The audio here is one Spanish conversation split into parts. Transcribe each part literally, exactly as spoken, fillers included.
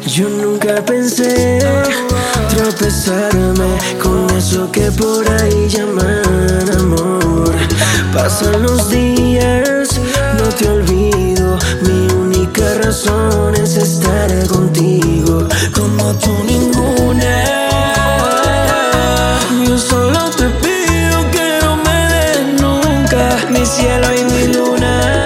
Yo nunca pensé tropezarme con eso que por ahí llaman amor. Pasan los días, no te olvido. Mi única razón es estar contigo, como tú ninguna. Yo solo te pido que no me des nunca mi cielo y mi luna.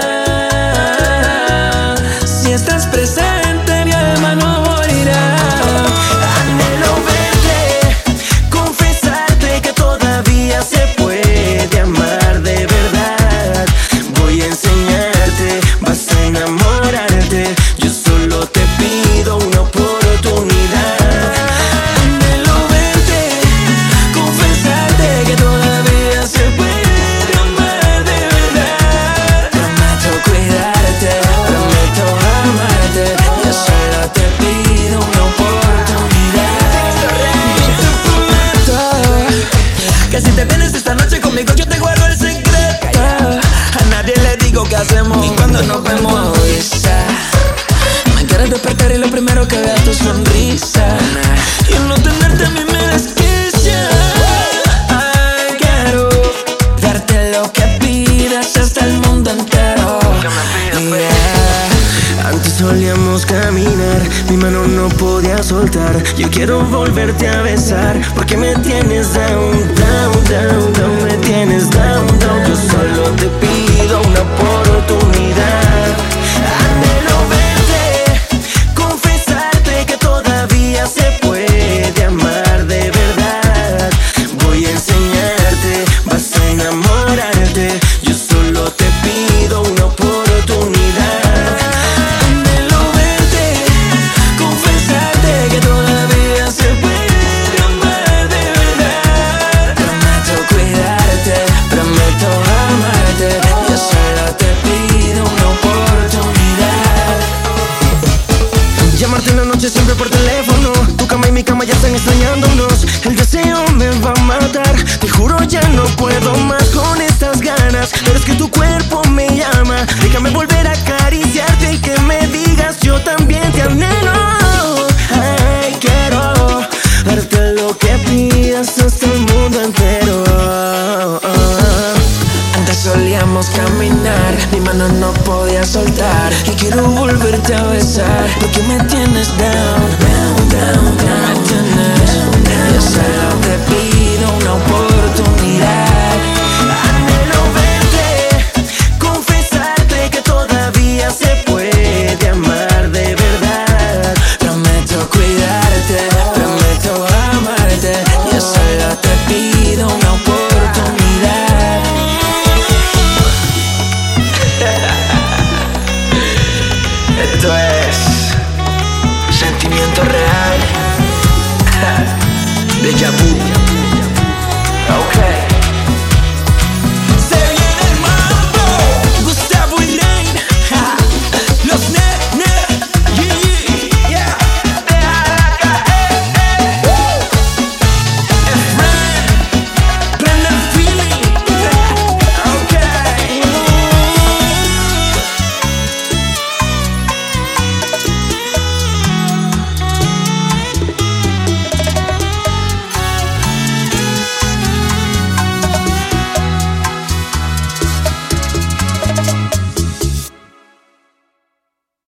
Si estás presente, mi alma no morirá. Anhelo verte, confesarte que todavía se puede amar de verdad. Voy a enseñarte, vas a enamorarte. Yo solo te pido una oportunidad. Anhelo verte, confesarte que todavía se puede amar de verdad. Prometo cuidarte, prometo amarte. Yo solo te pido una oportunidad. Yo te prometo que si te vienes esta noche conmigo yo te guardo el secreto. A nadie le digo qué hacemos y cuando nos vemos avisa. Me quieres despertar y lo primero que vea es tu sonrisa. Y no tenerte a mí me desquicia. Ay, quiero darte lo que pidas hasta el mundo entero. Yeah. Antes solíamos caminar, mi mano no podía soltar. Yo quiero volverte a besar, porque me tienes down, down, down, down. Me tienes down, down. Yo solo te pido una oportunidad. Anhelo verte, confesarte que todavía se puede amar de verdad. Voy a enseñarte, vas a enamorarte. Yo solo te pido una oportunidad. Anhelo verte, confesarte que todavía se puede amar de verdad. Prometo cuidarte, prometo amarte. Yo solo te pido una oportunidad. Llamarte en la noche siempre por teléfono. Tu cama y mi cama ya están extrañándonos. El deseo me va a matar. Te juro ya no puedo más con estas ganas. Pero es que tu cuerpo me llama. Déjame volver a acariciarte y que me digas yo también te anhelo. Ay, quiero darte lo que pidas hasta el mundo entero. Antes solíamos caminar, mi mano no podía soltar. Y quiero volverte a besar, porque me tienes down, down, down, down. Me tienes down, down. Yo solo te pido una oportunidad. Anhelo verte, confesarte que todavía se puede amar de verdad. Prometo cuidarte, prometo amarte. Yo solo te pido una oportunidad. Esto es sentimiento real. Déjà vu. Okay.